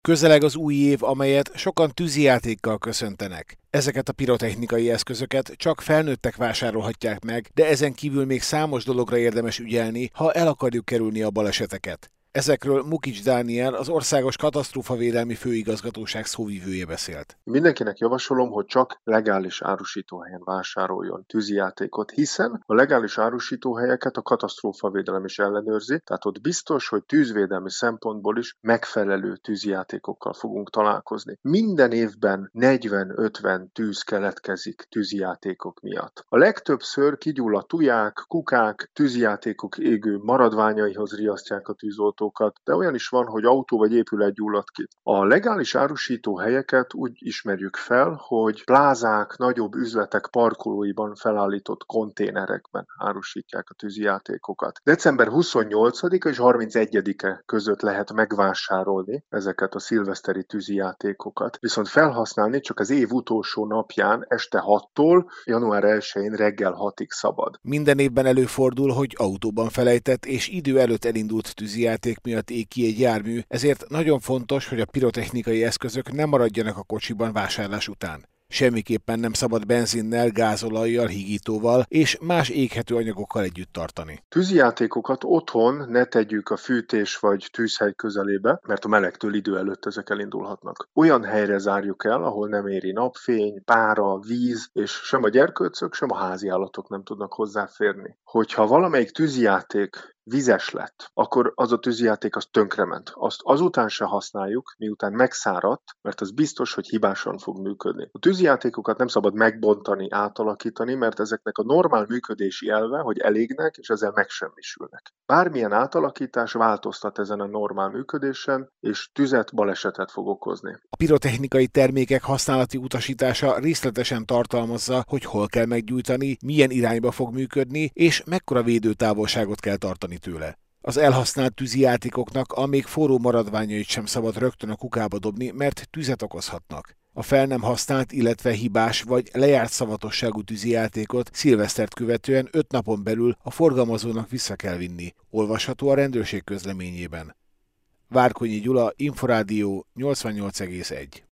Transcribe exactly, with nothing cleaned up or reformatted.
Közeleg az új év, amelyet sokan tűzijátékkal köszöntenek. Ezeket a pirotechnikai eszközöket csak felnőttek vásárolhatják meg, de ezen kívül még számos dologra érdemes ügyelni, ha el akarjuk kerülni a baleseteket. Ezekről Mukics Dániel, az Országos Katasztrófavédelmi Főigazgatóság szóvivője beszélt. Mindenkinek javasolom, hogy csak legális árusítóhelyen vásároljon tűzijátékot, hiszen a legális árusítóhelyeket a katasztrófavédelem is ellenőrzi, tehát ott biztos, hogy tűzvédelmi szempontból is megfelelő tűzijátékokkal fogunk találkozni. Minden évben negyven-ötven tűz keletkezik tűzijátékok miatt. A legtöbbször kigyulladt tuják, kukák, tűzijátékok égő maradványaihoz riasztják a tűzoltókat, de olyan is van, hogy autó vagy épület gyulladt ki. A legális árusító helyeket úgy ismerjük fel, hogy plázák, nagyobb üzletek parkolóiban felállított konténerekben árusítják a tűzijátékokat. december huszonnyolcadika és harmincegyedike között lehet megvásárolni ezeket a szilveszteri tűzijátékokat, viszont felhasználni csak az év utolsó napján este hattól január elsején reggel hatig szabad. Minden évben előfordul, hogy autóban felejtett és idő előtt elindult tűzijáték miatt ég ki egy jármű, ezért nagyon fontos, hogy a pirotechnikai eszközök ne maradjanak a kocsiban vásárlás után. Semmiképpen nem szabad benzinnel, gázolajjal, hígítóval és más éghető anyagokkal együtt tartani. Tűzijátékokat otthon ne tegyük a fűtés vagy tűzhely közelébe, mert a melegtől idő előtt ezek elindulhatnak. Olyan helyre zárjuk el, ahol nem éri napfény, pára, víz, és sem a gyerkőcök, sem a háziállatok nem tudnak hozzáférni. Hogyha valamelyik tűzijáték vizes lett, akkor az a tűzijáték az tönkrement. Azt azután se használjuk, miután megszáradt, mert az biztos, hogy hibásan fog működni. A tűzijátékokat nem szabad megbontani, átalakítani, mert ezeknek a normál működési elve, hogy elégnek, és ezzel megsemmisülnek. Bármilyen átalakítás változtat ezen a normál működésen, és tüzet, balesetet fog okozni. A pirotechnikai termékek használati utasítása részletesen tartalmazza, hogy hol kell meggyújtani, milyen irányba fog működni, és mekkora védőtávolságot kell tartani tőle. Az elhasznált tűzijátékoknak a még forró maradványait sem szabad rögtön a kukába dobni, mert tüzet okozhatnak. A fel nem használt, illetve hibás vagy lejárt szavatosságú tűzijátékot szilvesztert követően öt napon belül a forgalmazónak vissza kell vinni. Olvasható a rendőrség közleményében. Várkonyi Gyula, Inforádió nyolcvannyolc egész egy.